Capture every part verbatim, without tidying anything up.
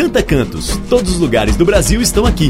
Canta Cantos. Todos os lugares do Brasil estão aqui.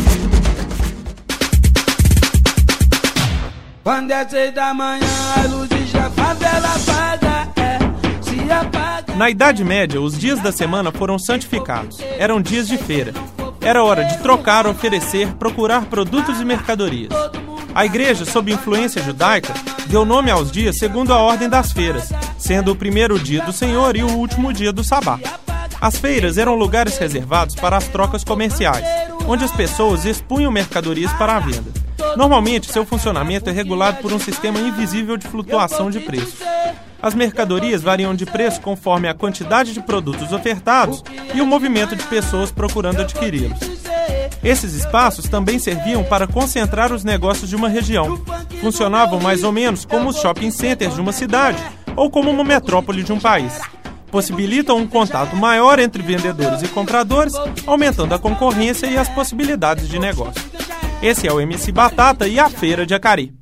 Quando é seis da manhã, a luz da favela apaga, é, se apaga. Na Idade Média, os dias da semana foram santificados. Eram dias de feira. Era hora de trocar, oferecer, procurar produtos e mercadorias. A igreja, sob influência judaica, deu nome aos dias segundo a ordem das feiras, sendo o primeiro dia do Senhor e o último dia do Sabá. As feiras eram lugares reservados para as trocas comerciais, onde as pessoas expunham mercadorias para a venda. Normalmente, seu funcionamento é regulado por um sistema invisível de flutuação de preços. As mercadorias variam de preço conforme a quantidade de produtos ofertados e o movimento de pessoas procurando adquiri-los. Esses espaços também serviam para concentrar os negócios de uma região. Funcionavam mais ou menos como os shopping centers de uma cidade ou como uma metrópole de um país. Possibilitam um contato maior entre vendedores e compradores, aumentando a concorrência e as possibilidades de negócio. Esse é o M C Batata e a Feira de Acari.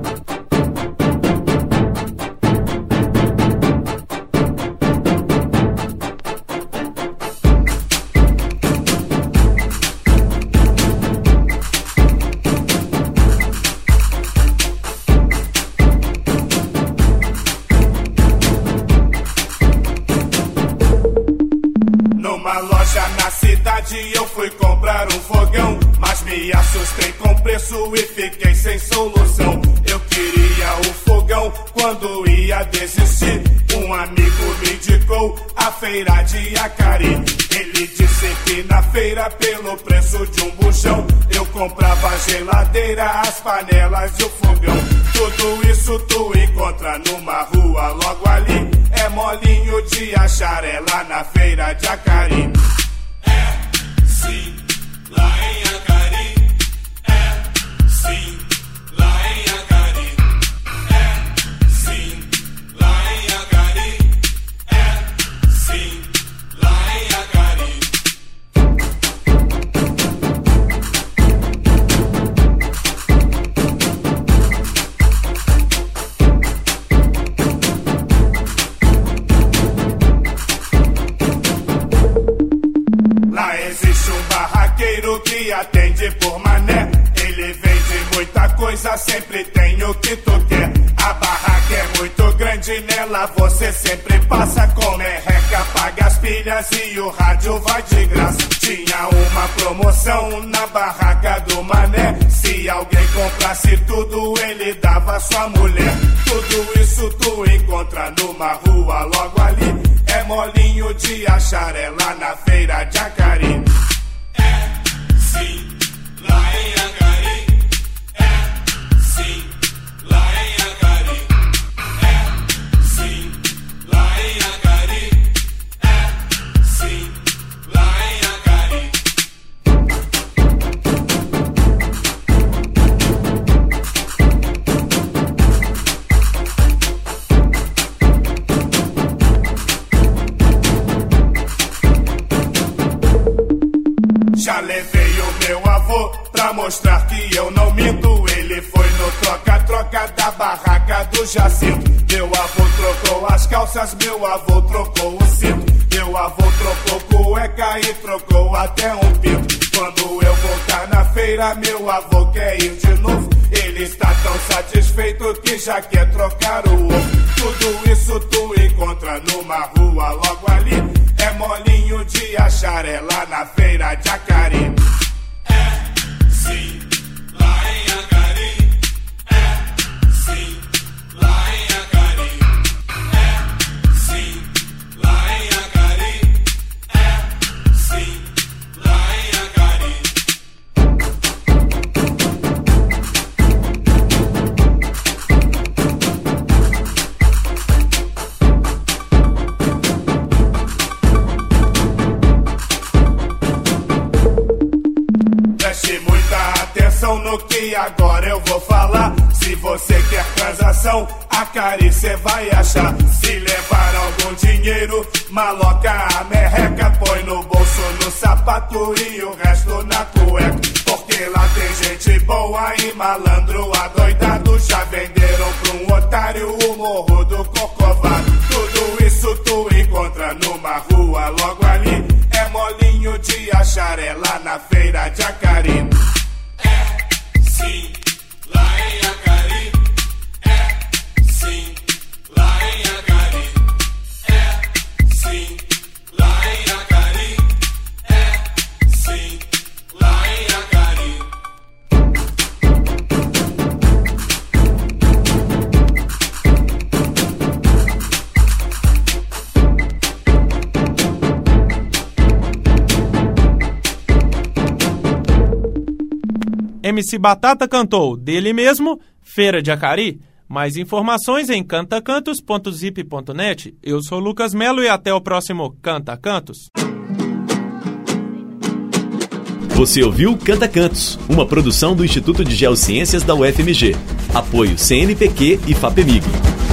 Numa loja na cidade eu fui comprar um fogão, mas me assustei com o preço e fiquei sem solução. Eu queria o fogão, quando ia desistir, um amigo me indicou a feira de Acari. Ele disse que na feira, pelo preço de um buchão, eu comprava a geladeira, as panelas e o fogão. Tudo isso tu encontra numa rua logo ali, é molinho de achar, é lá na feira de Acari. É sim, lá em Acari. É sim, lá em Acari. É sim, lá em Acari. É sim, lá em Acari. Lá existe um barraqueiro que atende por mané. Ele vende muita coisa, sempre tem o que tu quer. A barraca é muito grande, nela você sempre passa com merreca, paga as pilhas e o rádio vai de graça. Tinha uma promoção na barraca do mané, se alguém comprasse tudo, ele dava sua mulher. Tudo isso tu encontra numa rua logo ali, é molinho de achar, é lá na feira de Acari. É sim, lá em Acari. É sim, lá em Acari. É sim, lá em Acari. É sim, lá em Acari. Já levei o meu avô pra mostrar que eu não minto. Ele foi no troca-troca da barraca do Jacinto. Meu avô trocou as calças, meu avô trocou o cinto. Meu avô trocou cueca e trocou até um pinto. Quando eu voltar na feira, meu avô quer ir de novo. Ele está tão satisfeito que já quer trocar o ovo. Tudo isso tu encontra numa rua logo ali, é molinho de achar, é lá na feira de Acari. É sim, lá em Acari. É sim, lá em Acari. É sim, lá em Acari. É sim, lá em Acari. Preste muita atenção no que agora eu vou falar. Se você quer transação, Acari cê vai achar. Se levar algum dinheiro, maloca a merreca, põe no bolso, no sapato e o resto na cueca. Porque lá tem gente boa e malandro adoidado. Já venderam pra um otário o morro do Corcovado. Tudo isso tu encontra numa rua logo ali, é molinho de bacharel lá na feira de Acari. É sim, lá em Acari. É sim, lá em Acari. É sim, lá em Acari. É sim, lá em Acari. M C Batata cantou, dele mesmo, Feira de Acari. Mais informações em canta cantos ponto zip ponto net. Eu sou Lucas Melo e até o próximo Canta Cantos. Você ouviu Canta Cantos, uma produção do Instituto de Geociências da U F M G. Apoio C N Pq e FAPEMIG.